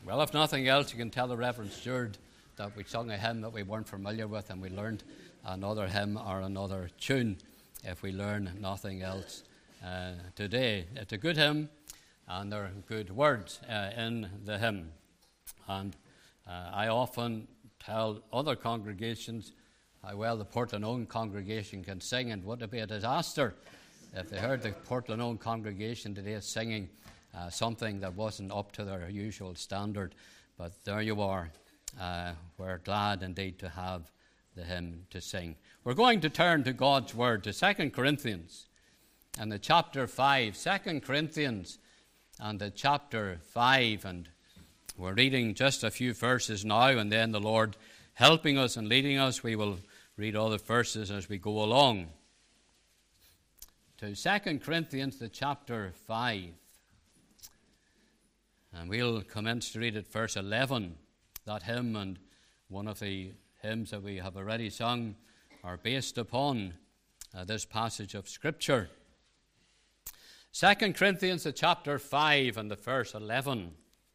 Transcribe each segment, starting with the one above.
Well, if nothing else, you can tell the Reverend Stewart that we sung a hymn that we weren't familiar with, and we learned another hymn or another tune if we learn nothing else today. It's a good hymn, and there are good words in the hymn. And I often tell other congregations how well the Portland congregation can sing, and would it be a disaster if they heard the Portland congregation today singing something that wasn't up to their usual standard. But there you are. We're glad indeed to have the hymn to sing. We're going to turn to God's Word, to 2 Corinthians and the chapter 5. 2 Corinthians and the chapter 5. And we're reading just a few verses now, and then the Lord helping us and leading us, we will read all the verses as we go along. To 2 Corinthians, the chapter 5. And we'll commence to read at verse 11. That hymn and one of the hymns that we have already sung are based upon this passage of Scripture. 2 Corinthians, the chapter 5 and the verse 11.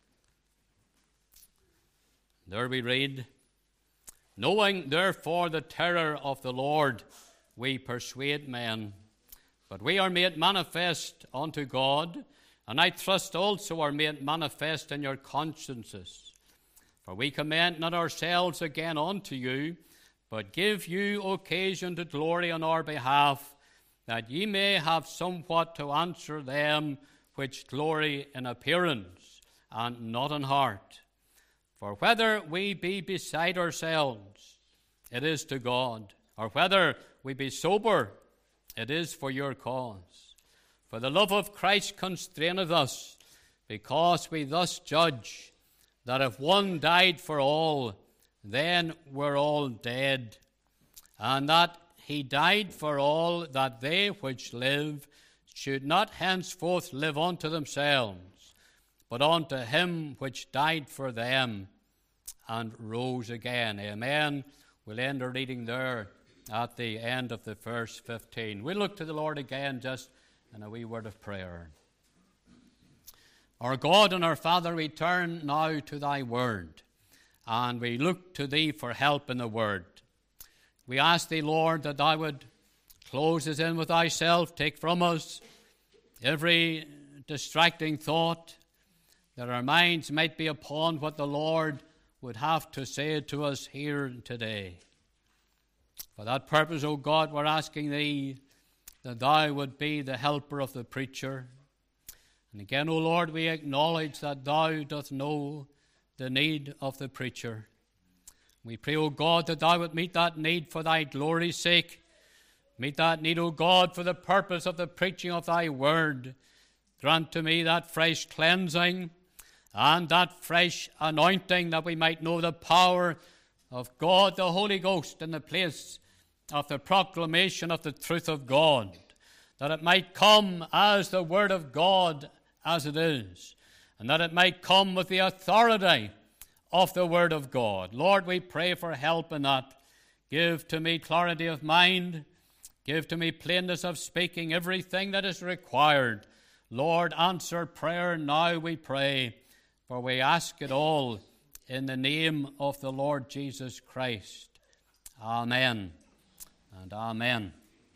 There we read, "Knowing therefore the terror of the Lord, we persuade men. But we are made manifest unto God, and I trust also are made manifest in your consciences. For we commend not ourselves again unto you, but give you occasion to glory on our behalf, that ye may have somewhat to answer them which glory in appearance, and not in heart. For whether we be beside ourselves, it is to God, or whether we be sober, it is for your cause. For the love of Christ constraineth us, because we thus judge, that if one died for all, then we're all dead, and that he died for all, that they which live should not henceforth live unto themselves, but unto him which died for them and rose again." Amen. We'll end our reading there at the end of the verse 15. We'll look to the Lord again just in a wee word of prayer. Our God and our Father, we turn now to thy word, and we look to thee for help in the word. We ask thee, Lord, that thou would close us in with thyself, take from us every distracting thought, that our minds might be upon what the Lord would have to say to us here today. For that purpose, O God, we're asking thee that thou would be the helper of the preacher. And again, O Lord, we acknowledge that thou doth know the need of the preacher. We pray, O God, that thou would meet that need for thy glory's sake. Meet that need, O God, for the purpose of the preaching of thy word. Grant to me that fresh cleansing and that fresh anointing, that we might know the power of God, the Holy Ghost, in the place of the proclamation of the truth of God, that it might come as the word of God as it is, and that it might come with the authority of the word of God. Lord, we pray for help in that. Give to me clarity of mind. Give to me plainness of speaking, everything that is required. Lord, answer prayer now, we pray, for we ask it all in the name of the Lord Jesus Christ. Amen and amen.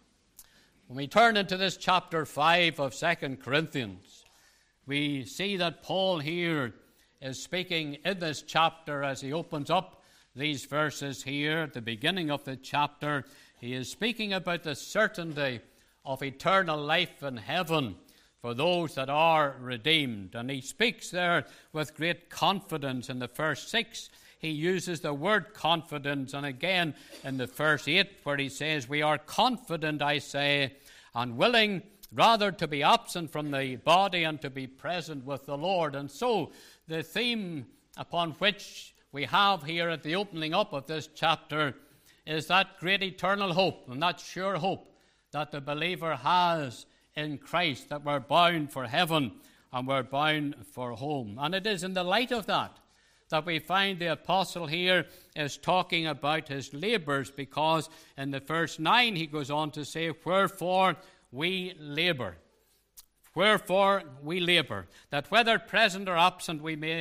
When we turn into this chapter 5 of 2 Corinthians, we see that Paul here is speaking in this chapter as he opens up these verses here at the beginning of the chapter. He is speaking about the certainty of eternal life in heaven for those that are redeemed. And he speaks there with great confidence. In the verse 6, he uses the word confidence. And again in the verse 8, where he says, "We are confident, I say, and willing rather to be absent from the body and to be present with the Lord." And so the theme upon which we have here at the opening up of this chapter is that great eternal hope and that sure hope that the believer has in Christ, that we're bound for heaven and we're bound for home. And it is in the light of that we find the apostle here is talking about his labors, because in the verse 9 he goes on to say, "Wherefore we labor." Wherefore we labor, that whether present or absent we may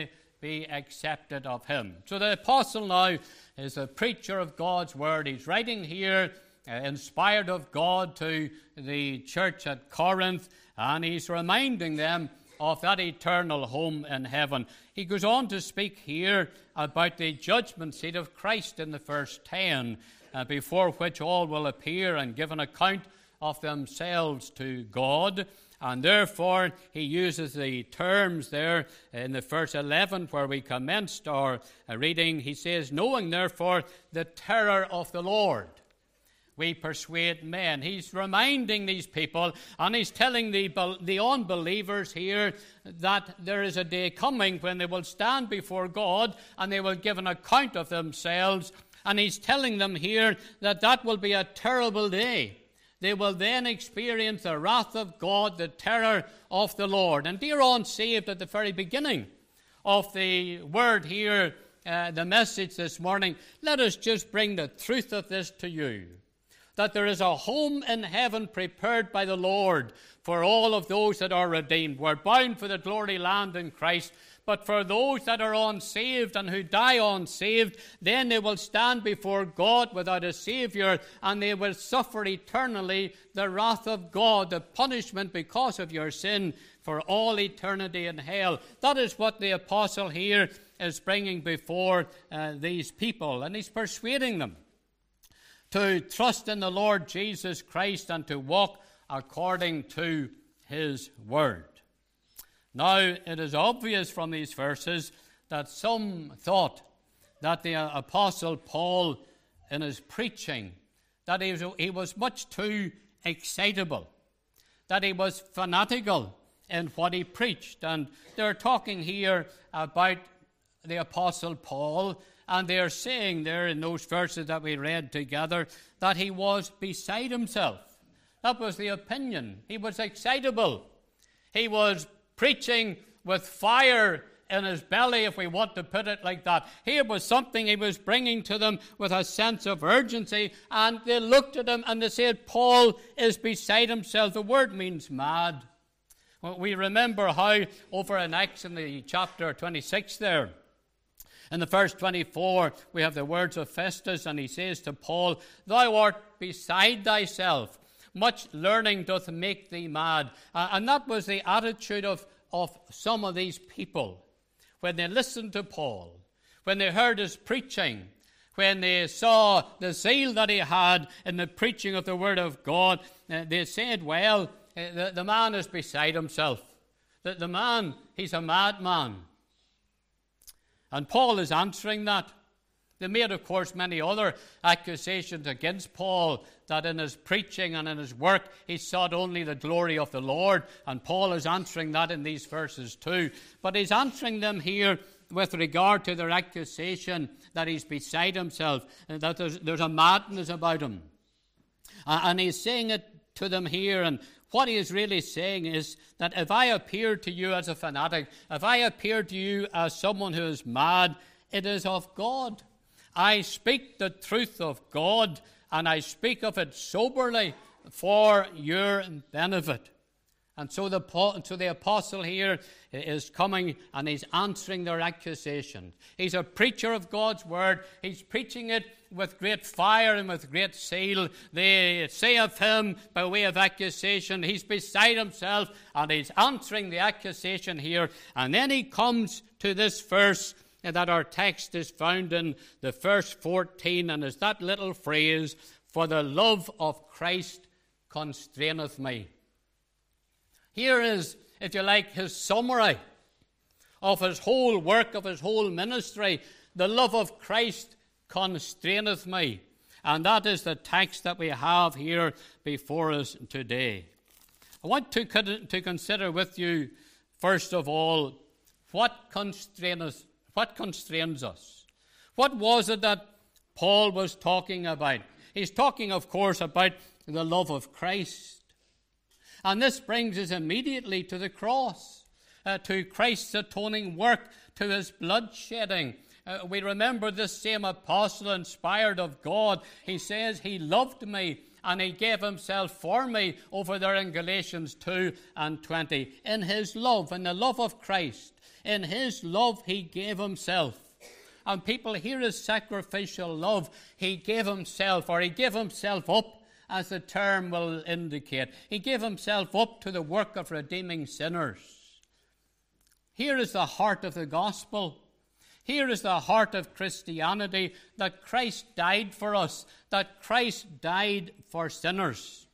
be accepted of him. So the apostle now is a preacher of God's word. He's writing here, inspired of God, to the church at Corinth, and he's reminding them of that eternal home in heaven. He goes on to speak here about the judgment seat of Christ in the verse 10, before which all will appear and give an account of themselves to God. And therefore, he uses the terms there in the verse 11 where we commenced our reading. He says, knowing therefore the terror of the Lord, we persuade men. He's reminding these people, and he's telling the unbelievers here that there is a day coming when they will stand before God and they will give an account of themselves. And he's telling them here that that will be a terrible day. They will then experience the wrath of God, the terror of the Lord. And dear unsaved, at the very beginning of the word here, the message this morning, let us just bring the truth of this to you. That there is a home in heaven prepared by the Lord for all of those that are redeemed. We're bound for the glory land in Christ. But for those that are unsaved and who die unsaved, then they will stand before God without a Savior, and they will suffer eternally the wrath of God, the punishment because of your sin for all eternity in hell. That is what the apostle here is bringing before these people, and he's persuading them to trust in the Lord Jesus Christ and to walk according to his word. Now, it is obvious from these verses that some thought that the Apostle Paul, in his preaching, that he was much too excitable, that he was fanatical in what he preached. And they're talking here about the Apostle Paul, and they're saying there in those verses that we read together that he was beside himself. That was the opinion. He was excitable. He was preaching with fire in his belly, if we want to put it like that. Here was something he was bringing to them with a sense of urgency, and they looked at him and they said, Paul is beside himself. The word means mad. Well, we remember how over in Acts in the chapter 26 there, in the verse 24, we have the words of Festus, and he says to Paul, thou art beside thyself. Much learning doth make thee mad. And that was the attitude of some of these people. When they listened to Paul, when they heard his preaching, when they saw the zeal that he had in the preaching of the Word of God, they said, well, the man is beside himself. The man, he's a madman. And Paul is answering that. They made, of course, many other accusations against Paul, that in his preaching and in his work he sought only the glory of the Lord. And Paul is answering that in these verses too. But he's answering them here with regard to their accusation that he's beside himself, that there's a madness about him. And he's saying it to them here, and what he is really saying is that if I appear to you as a fanatic, if I appear to you as someone who is mad, it is of God. I speak the truth of God, and I speak of it soberly for your benefit. And so the apostle here is coming and he's answering their accusation. He's a preacher of God's word. He's preaching it with great fire and with great zeal. They say of him by way of accusation, he's beside himself, and he's answering the accusation here. And then he comes to this verse that our text is found in, the verse 14, and is that little phrase, for the love of Christ constraineth me. Here is, if you like, his summary of his whole work, of his whole ministry. The love of Christ constraineth me. And that is the text that we have here before us today. I want to consider with you, first of all, what constrains us? What was it that Paul was talking about? He's talking, of course, about the love of Christ. And this brings us immediately to the cross, to Christ's atoning work, to his blood shedding. We remember this same apostle, inspired of God. He says, he loved me and he gave himself for me over there in Galatians 2:20. In his love, in the love of Christ, in his love he gave himself. And people, here is sacrificial love. He gave himself, or he gave himself up, as the term will indicate. He gave himself up to the work of redeeming sinners. Here is the heart of the gospel. Here is the heart of Christianity, that Christ died for us, that Christ died for sinners.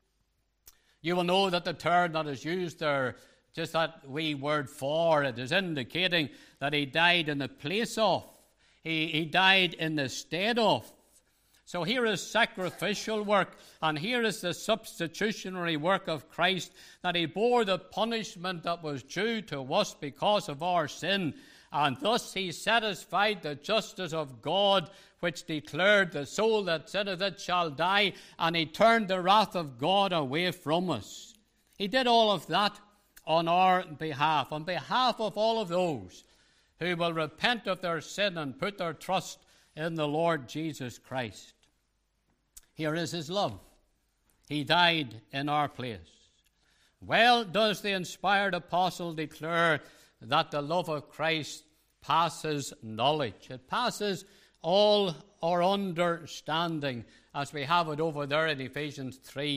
You will know that the term that is used there, just that wee word for, it is indicating that he died in the place of. He died in the stead of. So here is sacrificial work, and here is the substitutionary work of Christ, that he bore the punishment that was due to us because of our sin, and thus he satisfied the justice of God, which declared, the soul that sinneth it shall die, and he turned the wrath of God away from us. He did all of that on our behalf, on behalf of all of those who will repent of their sin and put their trust in the Lord Jesus Christ. Here is his love. He died in our place. Well does the inspired apostle declare that the love of Christ passes knowledge. It passes all our understanding, as we have it over there in Ephesians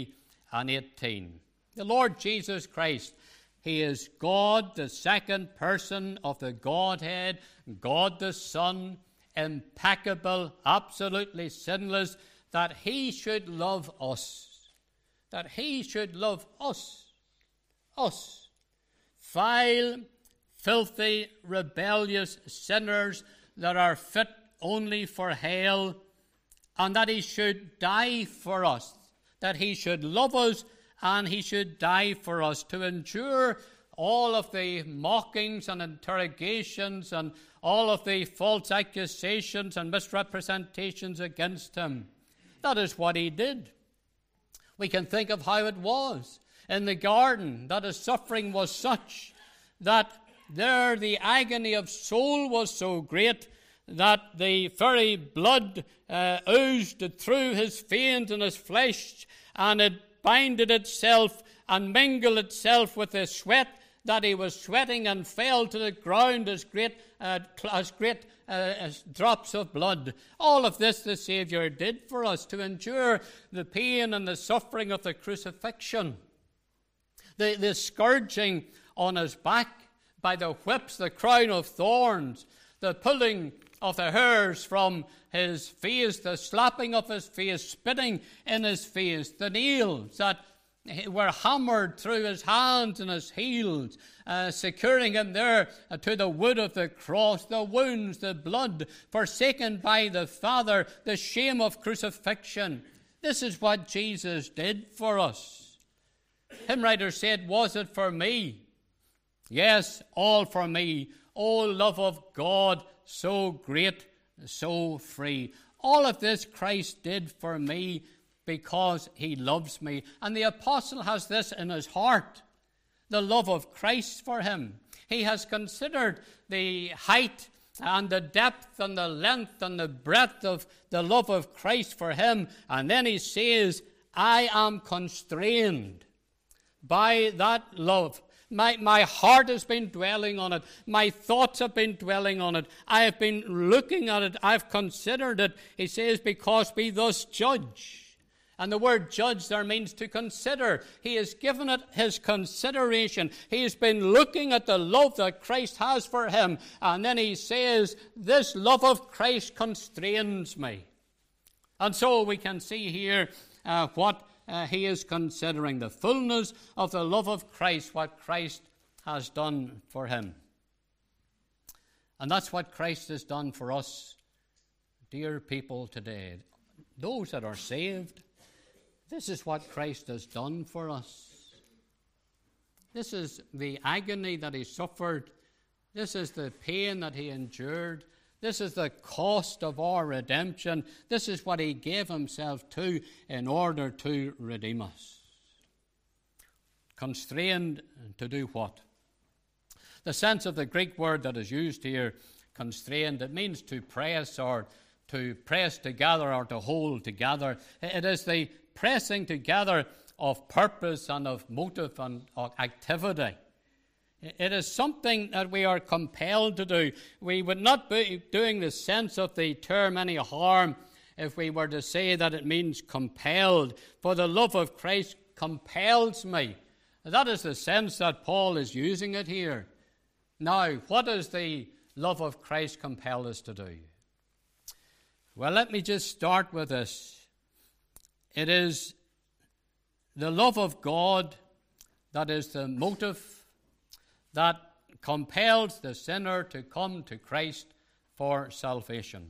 3:18. The Lord Jesus Christ, he is God, the second person of the Godhead, God the Son, impeccable, absolutely sinless, that he should love us. That he should love us. Us. Vile, filthy, rebellious sinners that are fit only for hell, and that he should die for us. That he should love us and he should die for us, to endure all of the mockings and interrogations and all of the false accusations and misrepresentations against him. That is what he did. We can think of how it was in the garden, that his suffering was such that there the agony of soul was so great that the very blood oozed through his veins and his flesh, and it binded itself and mingled itself with the sweat that he was sweating, and fell to the ground as great as drops of blood. All of this the Saviour did for us, to endure the pain and the suffering of the crucifixion, the scourging on his back by the whips, the crown of thorns, the pulling of the hairs from his face, the slapping of his face, spitting in his face, the nails that were hammered through his hands and his heels, securing him there to the wood of the cross, the wounds, the blood, forsaken by the Father, the shame of crucifixion. This is what Jesus did for us. Hymn writer said, was it for me? Yes, all for me. O love of God, so great, so free. All of this Christ did for me because he loves me. And the apostle has this in his heart, the love of Christ for him. He has considered the height and the depth and the length and the breadth of the love of Christ for him. And then he says, I am constrained by that love. My heart has been dwelling on it. My thoughts have been dwelling on it. I have been looking at it. I've considered it. He says, because we thus judge. And the word judge there means to consider. He has given it his consideration. He has been looking at the love that Christ has for him. And then he says, this love of Christ constrains me. And so we can see here what he is considering, the fullness of the love of Christ, what Christ has done for him. And that's what Christ has done for us, dear people, today. Those that are saved, this is what Christ has done for us. This is the agony that he suffered. This is the pain that he endured. This is the cost of our redemption. This is what he gave himself to in order to redeem us. Constrained to do what? The sense of the Greek word that is used here, constrained, it means to press or to press together or to hold together. It is the pressing together of purpose and of motive and of activity. It is something that we are compelled to do. We would not be doing the sense of the term any harm if we were to say that it means compelled. For the love of Christ compels me. That is the sense that Paul is using it here. Now, what does the love of Christ compel us to do? Well, let me just start with this. It is the love of God that is the motive that compels the sinner to come to Christ for salvation.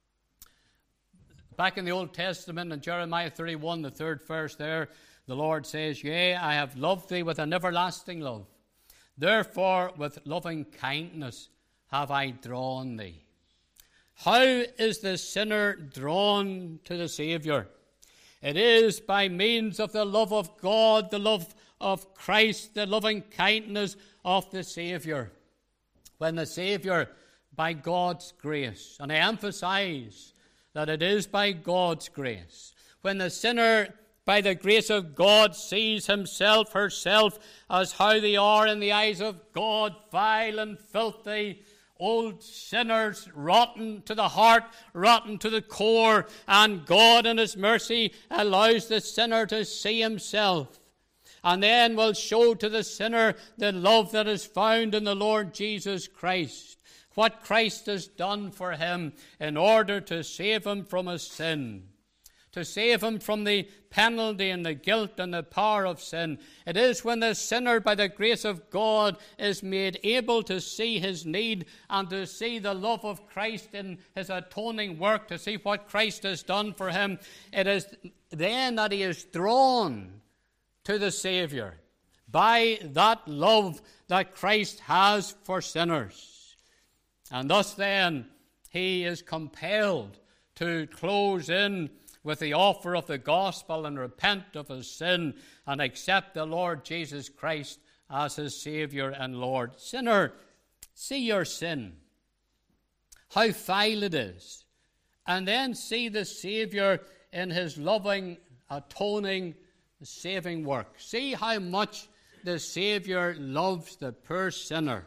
Back in the Old Testament, in Jeremiah 31, the 3rd verse there, the Lord says, Yea, I have loved thee with an everlasting love. Therefore, with loving kindness have I drawn thee. How is the sinner drawn to the Saviour? It is by means of the love of God, the love of Christ, the loving kindness of the Saviour. When the Saviour, by God's grace, and I emphasize that it is by God's grace, when the sinner, by the grace of God, sees himself, herself, as how they are in the eyes of God, vile and filthy, old sinners, rotten to the heart, rotten to the core, and God in His mercy allows the sinner to see himself, and then will show to the sinner the love that is found in the Lord Jesus Christ, what Christ has done for him in order to save him from his sin, to save him from the penalty and the guilt and the power of sin. It is when the sinner, by the grace of God, is made able to see his need and to see the love of Christ in His atoning work, to see what Christ has done for him. It is then that he is drawn to the Saviour by that love that Christ has for sinners. And thus then he is compelled to close in with the offer of the gospel and repent of his sin and accept the Lord Jesus Christ as his Saviour and Lord. Sinner, see your sin, how vile it is, and then see the Saviour in His loving, atoning, saving work. See how much the Saviour loves the poor sinner.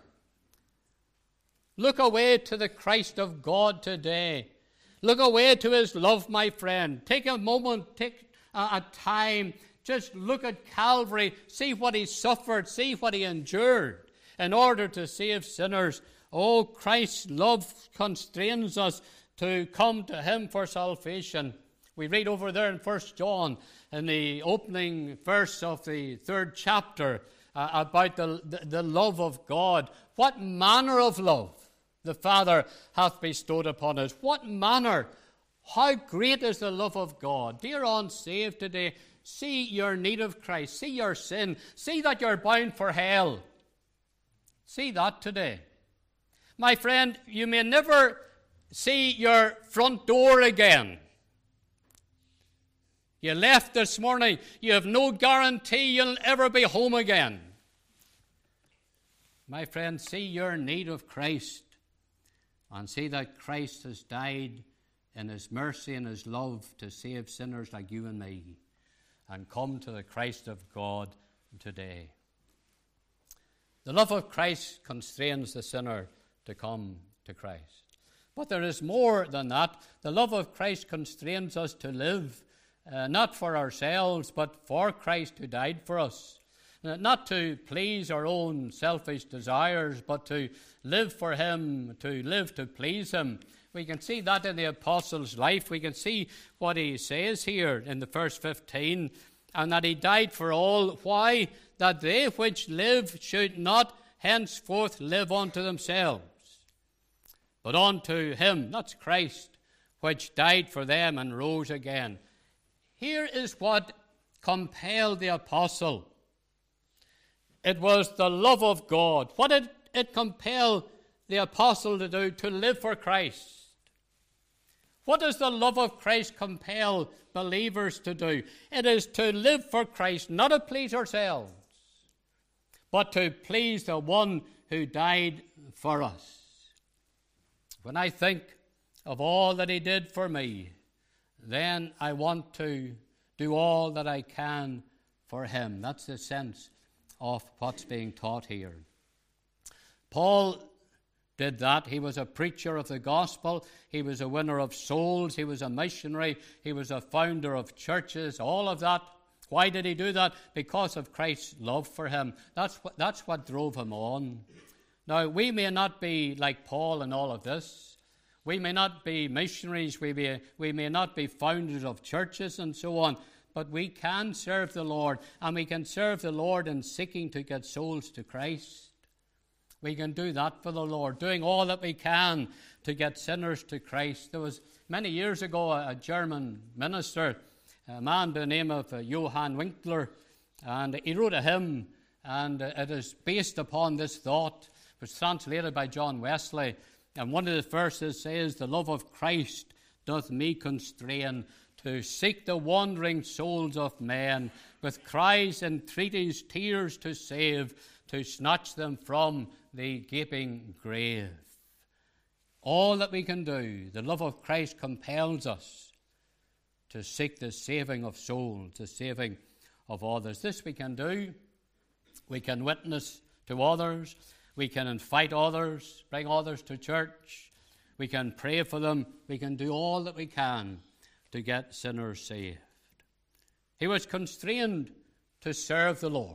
Look away to the Christ of God today. Look away to His love, my friend. Take a moment, take a time. Just look at Calvary. See what He suffered. See what He endured in order to save sinners. Oh, Christ's love constrains us to come to Him for salvation. We read over there in 1 John, in the opening verse of the 3rd chapter, about the love of God. What manner of love the Father hath bestowed upon us. What manner? How great is the love of God. Dear unsaved today, see your need of Christ. See your sin. See that you're bound for hell. See that today. My friend, you may never see your front door again. You left this morning. You have no guarantee you'll ever be home again. My friend, see your need of Christ and see that Christ has died in His mercy and His love to save sinners like you and me, and come to the Christ of God today. The love of Christ constrains the sinner to come to Christ. But there is more than that. The love of Christ constrains us to live not for ourselves, but for Christ who died for us. Not to please our own selfish desires, but to live for Him, to live to please Him. We can see that in the apostle's life. We can see what he says here in the verse 15, and that He died for all. Why? That they which live should not henceforth live unto themselves, but unto Him, that's Christ, which died for them and rose again. Here is what compelled the apostle. It was the love of God. What did it compel the apostle to do? To live for Christ. What does the love of Christ compel believers to do? It is to live for Christ, not to please ourselves, but to please the one who died for us. When I think of all that He did for me, then I want to do all that I can for him. That's the sense of what's being taught here. Paul did that. He was a preacher of the gospel. He was a winner of souls. He was a missionary. He was a founder of churches, all of that. Why did he do that? Because of Christ's love for him. That's what drove him on. Now, we may not be like Paul in all of this. We may not be missionaries. We may not be founders of churches and so on. But we can serve the Lord. And we can serve the Lord in seeking to get souls to Christ. We can do that for the Lord, doing all that we can to get sinners to Christ. There was many years ago a German minister, a man by the name of Johann Winkler, and he wrote a hymn, and it is based upon this thought. It was translated by John Wesley, and one of the verses says, "The love of Christ doth me constrain to seek the wandering souls of men, with cries, entreaties, tears to save, to snatch them from the gaping grave." All that we can do, the love of Christ compels us to seek the saving of souls, the saving of others. This we can do. We can witness to others. We can invite others, bring others to church. We can pray for them. We can do all that we can to get sinners saved. He was constrained to serve the Lord.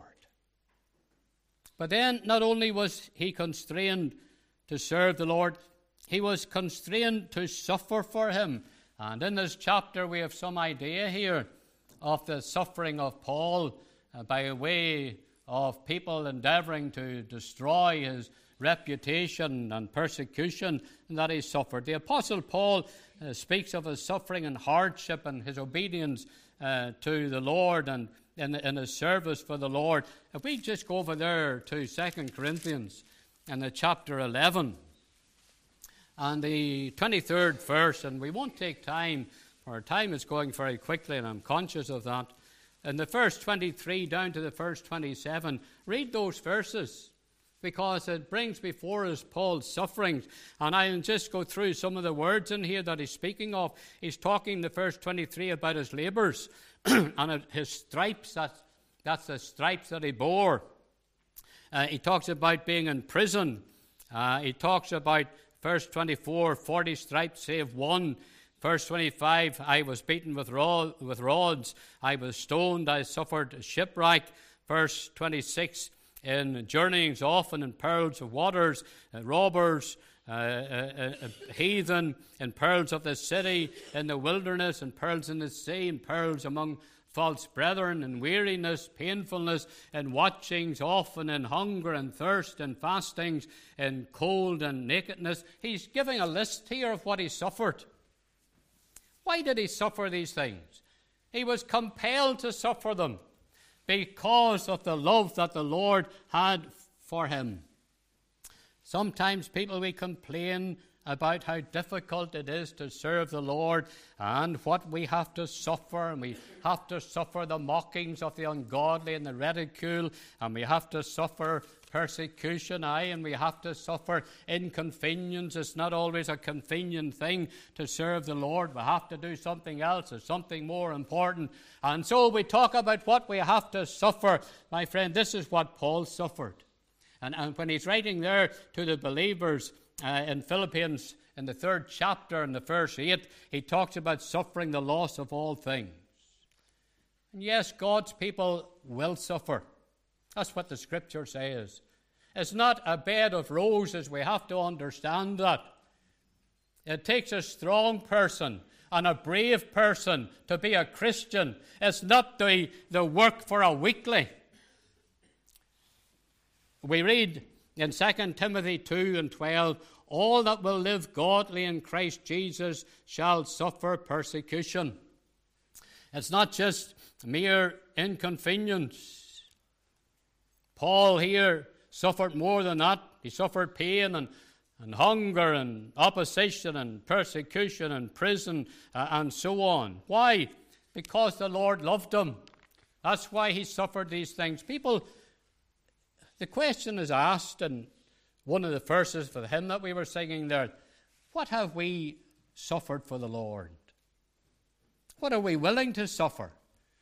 But then not only was he constrained to serve the Lord, he was constrained to suffer for him. And in this chapter we have some idea here of the suffering of Paul by way of people endeavoring to destroy his reputation and persecution that he suffered. The Apostle Paul speaks of his suffering and hardship and his obedience to the Lord and in his service for the Lord. If we just go over there to 2 Corinthians in the chapter 11 and the 23rd verse, and we won't take time, our time is going very quickly and I'm conscious of that. In the verse 23 down to the verse 27, read those verses because it brings before us Paul's sufferings. And I'll just go through some of the words in here that he's speaking of. He's talking in the verse 23 about his labors and his stripes. That's the stripes that he bore. He talks about being in prison. He talks about verse 24, 40 stripes save one. Verse 25, I was beaten with rods. I was stoned. I suffered shipwreck. Verse 26, in journeyings often in perils of waters, robbers, heathen, in perils of the city, in the wilderness, in perils in the sea, in perils among false brethren, in weariness, painfulness, in watchings, often in hunger and thirst, in fastings, in cold and nakedness. He's giving a list here of what he suffered. Why did he suffer these things? He was compelled to suffer them because of the love that the Lord had for him. Sometimes people, we complain about how difficult it is to serve the Lord and what we have to suffer. And we have to suffer the mockings of the ungodly and the ridicule. And we have to suffer persecution, and we have to suffer inconvenience. It's not always a convenient thing to serve the Lord. We have to do something else or something more important. And so we talk about what we have to suffer. My friend, this is what Paul suffered. And when he's writing there to the believers in Philippians, in the 3rd chapter, in the verse 8, he talks about suffering the loss of all things. And yes, God's people will suffer. That's what the Scripture says. It's not a bed of roses. We have to understand that. It takes a strong person and a brave person to be a Christian. It's not the work for a weekly. We read in 2 Timothy 2:12, all that will live godly in Christ Jesus shall suffer persecution. It's not just mere inconvenience. Paul here suffered more than that. He suffered pain and hunger and opposition and persecution and prison and so on. Why? Because the Lord loved him. That's why he suffered these things. People, the question is asked in one of the verses for the hymn that we were singing there, what have we suffered for the Lord? What are we willing to suffer?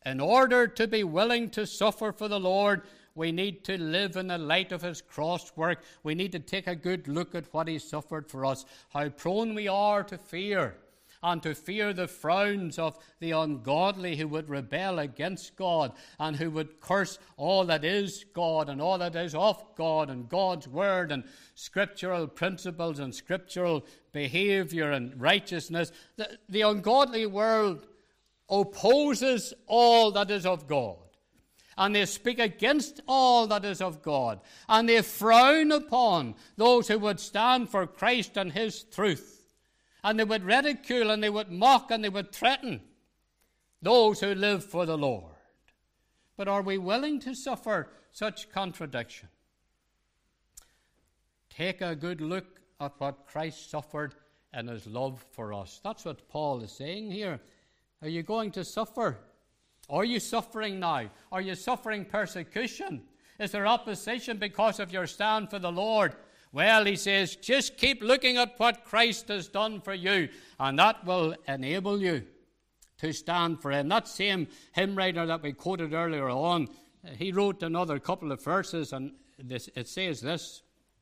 In order to be willing to suffer for the Lord, we need to live in the light of his cross work. We need to take a good look at what he suffered for us, how prone we are to fear, and to fear the frowns of the ungodly who would rebel against God and who would curse all that is God and all that is of God and God's word and scriptural principles and scriptural behavior and righteousness. The ungodly world opposes all that is of God, and they speak against all that is of God, and they frown upon those who would stand for Christ and his truth. And they would ridicule, and they would mock, and they would threaten those who live for the Lord. But are we willing to suffer such contradiction? Take a good look at what Christ suffered in his love for us. That's what Paul is saying here. Are you going to suffer? Are you suffering now? Are you suffering persecution? Is there opposition because of your stand for the Lord? Well, he says, just keep looking at what Christ has done for you, and that will enable you to stand for him. That same hymn writer that we quoted earlier on, he wrote another couple of verses, and it says this: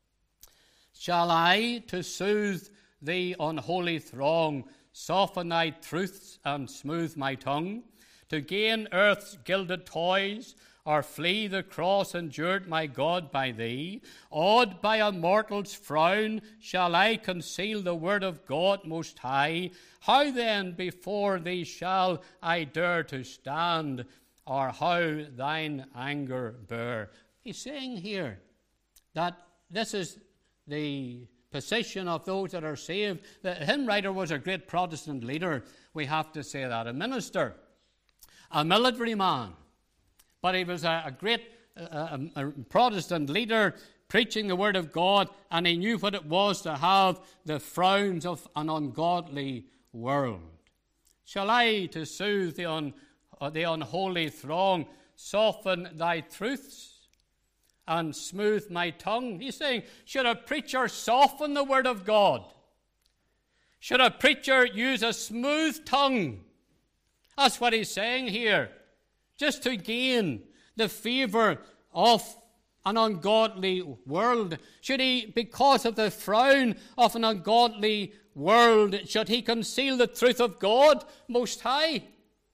Shall I, to soothe the unholy throng, soften thy truths and smooth my tongue? To gain earth's gilded toys, or flee the cross endured, my God, by thee? Awed by a mortal's frown, shall I conceal the word of God most high? How then before thee shall I dare to stand, or how thine anger bear? He's saying here that this is the position of those that are saved. The hymn writer was a great Protestant leader, we have to say that, a minister, a military man. But he was a great Protestant leader preaching the word of God, and he knew what it was to have the frowns of an ungodly world. Shall I, to soothe the unholy throng, soften thy truths and smooth my tongue? He's saying, should a preacher soften the word of God? Should a preacher use a smooth tongue? That's what he's saying here. Just to gain the favor of an ungodly world. Should he, because of the frown of an ungodly world, should he conceal the truth of God most high?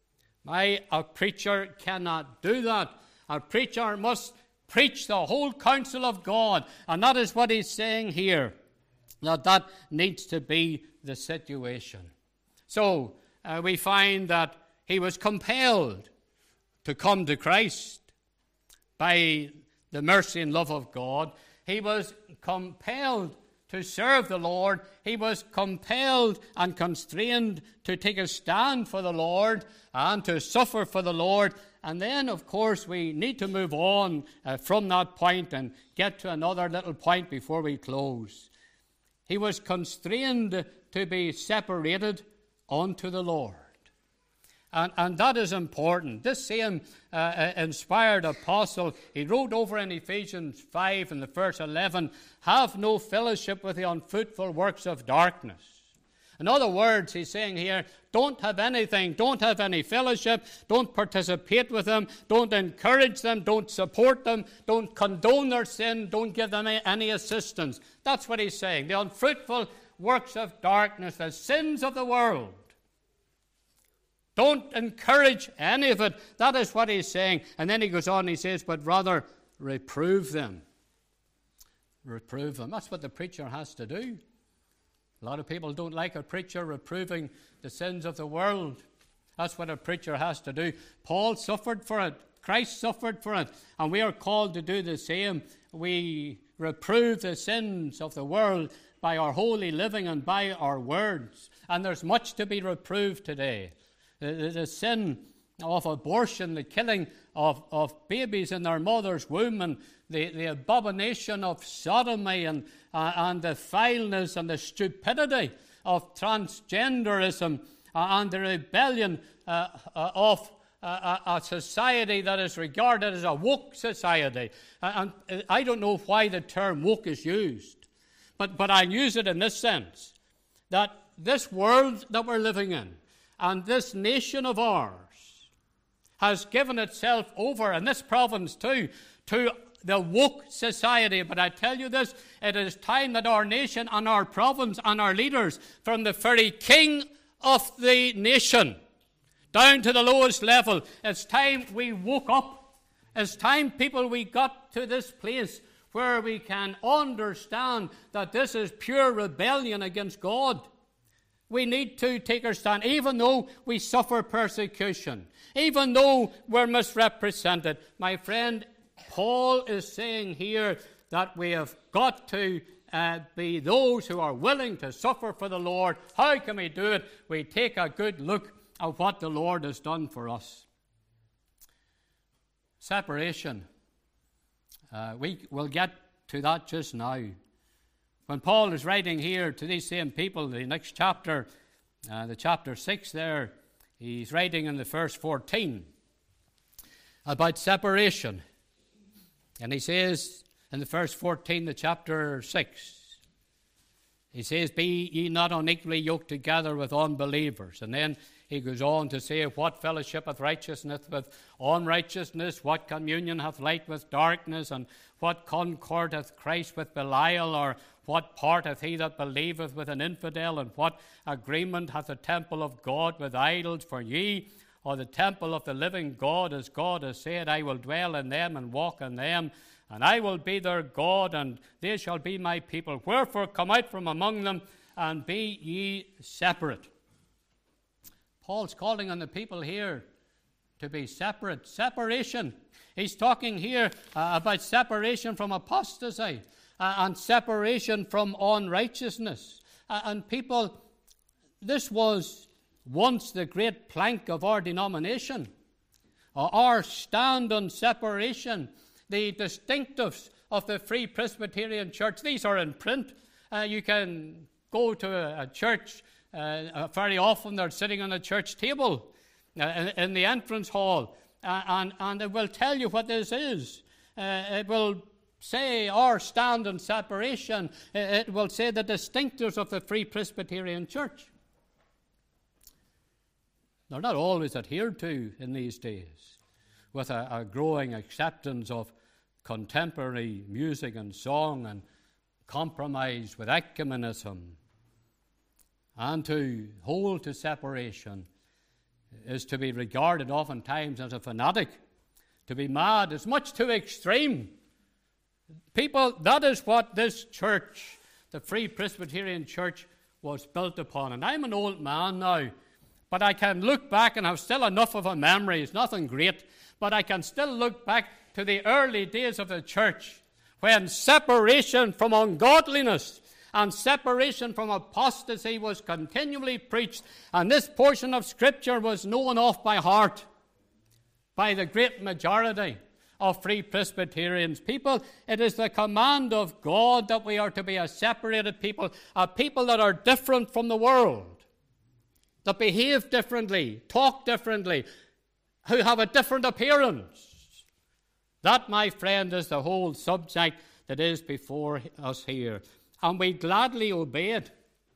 A preacher cannot do that. A preacher must preach the whole counsel of God. And that is what he's saying here, that needs to be the situation. So we find that he was compelled to come to Christ by the mercy and love of God. He was compelled to serve the Lord. He was compelled and constrained to take a stand for the Lord and to suffer for the Lord. And then, of course, we need to move on from that point and get to another little point before we close. He was constrained to be separated unto the Lord. And that is important. This same inspired apostle, he wrote over in Ephesians 5 in the verse 11, have no fellowship with the unfruitful works of darkness. In other words, he's saying here, don't have anything, don't have any fellowship, don't participate with them, don't encourage them, don't support them, don't condone their sin, don't give them any assistance. That's what he's saying. The unfruitful works of darkness, the sins of the world. Don't encourage any of it. That is what he's saying. And then he goes on and he says, but rather reprove them. Reprove them. That's what the preacher has to do. A lot of people don't like a preacher reproving the sins of the world. That's what a preacher has to do. Paul suffered for it. Christ suffered for it. And we are called to do the same. We reprove the sins of the world by our holy living and by our words. And there's much to be reproved today. The sin of abortion, the killing of babies in their mother's womb, and the abomination of sodomy, and the vileness and the stupidity of transgenderism, and the rebellion of a society that is regarded as a woke society. And I don't know why the term woke is used, but I use it in this sense, that this world that we're living in, and this nation of ours has given itself over, in this province too, to the woke society. But I tell you this, it is time that our nation and our province and our leaders, from the very king of the nation down to the lowest level, it's time we woke up. It's time, people, we got to this place where we can understand that this is pure rebellion against God. We need to take our stand, even though we suffer persecution, even though we're misrepresented. My friend, Paul is saying here that we have got to be those who are willing to suffer for the Lord. How can we do it? We take a good look at what the Lord has done for us. Separation. We will get to that just now. When Paul is writing here to these same people, the next chapter, the chapter 6 there, he's writing in the verse 14 about separation. And he says in the verse 14, the chapter 6, he says, "Be ye not unequally yoked together with unbelievers." And then he goes on to say, "What fellowship hath righteousness with unrighteousness? What communion hath light with darkness? And what concord hath Christ with Belial? Or what part hath he that believeth with an infidel? And what agreement hath the temple of God with idols? For ye are the temple of the living God, as God has said, I will dwell in them and walk in them, and I will be their God, and they shall be my people. Wherefore come out from among them, and be ye separate." Paul's calling on the people here to be separate. Separation. He's talking here about separation from apostasy and separation from unrighteousness. And people, this was once the great plank of our denomination. Our stand on separation, the distinctives of the Free Presbyterian Church, these are in print. You can go to a church. Very often they're sitting on a church table in the entrance hall, and it will tell you what this is. It will say our stand on separation. It will say the distinctives of the Free Presbyterian Church. They're not always adhered to in these days, with a growing acceptance of contemporary music and song and compromise with ecumenism. And to hold to separation is to be regarded oftentimes as a fanatic. To be mad is much too extreme. People, that is what this church, the Free Presbyterian Church, was built upon. And I'm an old man now, but I can look back and have still enough of a memory. It's nothing great, but I can still look back to the early days of the church when separation from ungodliness and separation from apostasy was continually preached, and this portion of Scripture was known off by heart by the great majority of Free Presbyterians. People, it is the command of God that we are to be a separated people, a people that are different from the world, that behave differently, talk differently, who have a different appearance. That, my friend, is the whole subject that is before us here. And we gladly obey it.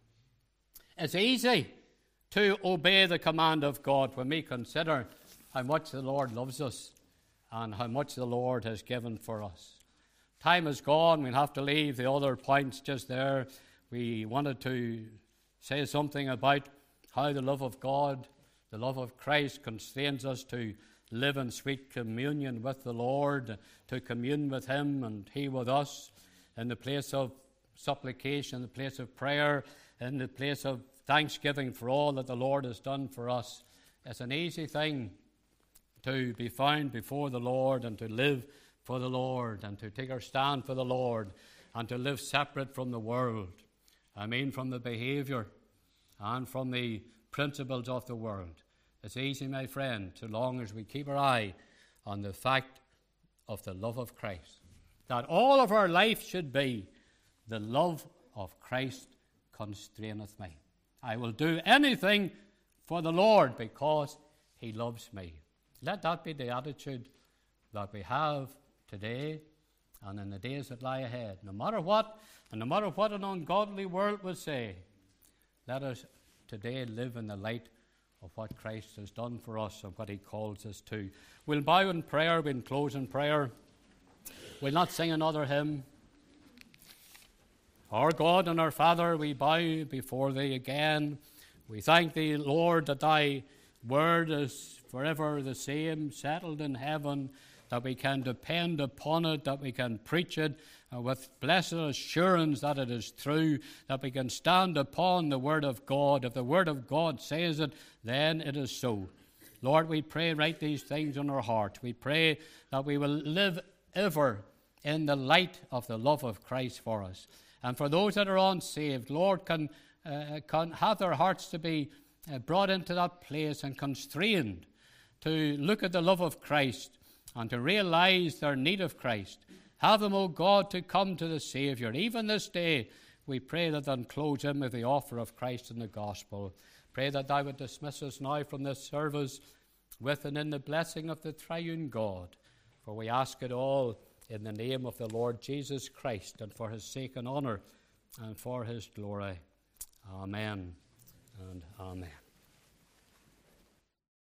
It's easy to obey the command of God when we consider how much the Lord loves us and how much the Lord has given for us. Time is gone. We'll have to leave the other points just there. We wanted to say something about how the love of God, the love of Christ, constrains us to live in sweet communion with the Lord, to commune with Him and He with us in the place of supplication, in the place of prayer, in the place of thanksgiving for all that the Lord has done for us. It's an easy thing to be found before the Lord and to live for the Lord and to take our stand for the Lord and to live separate from the world. I mean, from the behavior and from the principles of the world. It's easy, my friend, so long as we keep our eye on the fact of the love of Christ, that all of our life should be the love of Christ constraineth me. I will do anything for the Lord because He loves me. Let that be the attitude that we have today and in the days that lie ahead. No matter what, and no matter what an ungodly world will say, let us today live in the light of what Christ has done for us and what he calls us to. We'll bow in prayer, we'll close in prayer. We'll not sing another hymn. Our God and our Father, we bow before thee again. We thank thee, Lord, that thy word is forever the same, settled in heaven, that we can depend upon it, that we can preach it with blessed assurance that it is true, that we can stand upon the word of God. If the word of God says it, then it is so. Lord, we pray, write these things on our heart. We pray that we will live ever in the light of the love of Christ for us. And for those that are unsaved, Lord, can have their hearts to be brought into that place and constrained to look at the love of Christ and to realize their need of Christ. Have them, O God, to come to the Saviour. Even this day, we pray that thou close him with the offer of Christ in the gospel. Pray that thou would dismiss us now from this service with and in the blessing of the triune God. For we ask it all in the name of the Lord Jesus Christ, and for his sake and honour, and for his glory. Amen and amen.